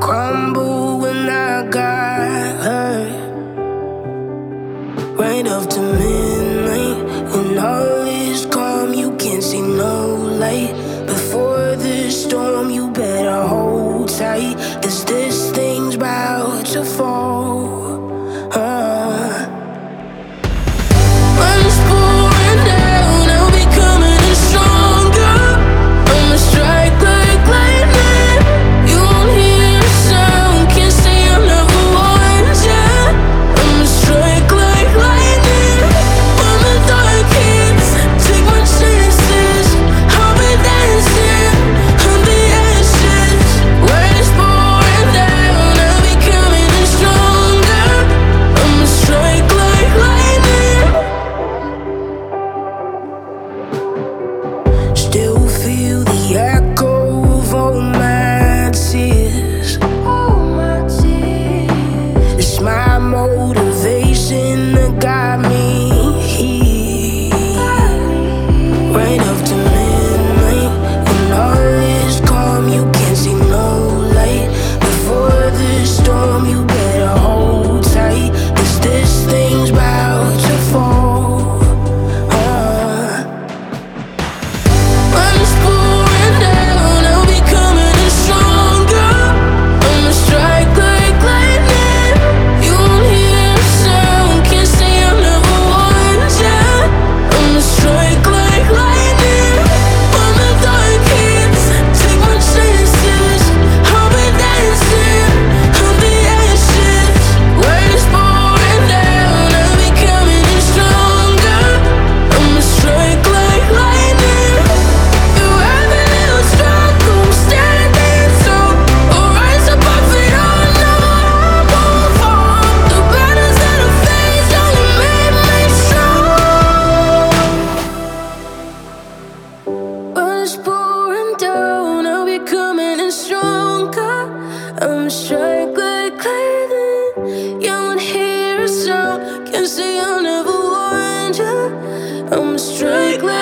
crumble when I got hurt. Right up to midnight, when all is calm, you can't see no light. Before the storm, you better hold tight, 'cause this thing's about to fall. When it's pouring down, I'll be coming in stronger. I'ma strike like lightning. You won't hear a sound, can't say I never warned ya. I'ma strike like lightning. When the dark hits, take my chances. I'll be dancing on the ashes. When it's pouring down, I'll be coming in stronger. I'ma strike like lightning. Still feel the echo of all my tears. It's my motivation that got me here. Right up to midnight, when all is calm, you can't see no light. Before the storm, you better hold tight, 'cause this thing's about to fall. When it's pouring down, I'll be coming in stronger. I'ma strike like lightning. You won't hear a sound, can't say I never warned ya. I'ma strike like lightning. When the dark hits, take my chances. I'll be dancing on the ashes. When it's pouring down, I'll be coming in stronger. I'ma strike like lightning. You have a little struggle, standing tall. I'll rise above it all, no, I won't fall. The battles that I face only made me strong. When it's pouring down, I'll be coming in stronger. I'ma strike like lightning. You won't hear a sound, can't say I never warned ya. I'ma strike like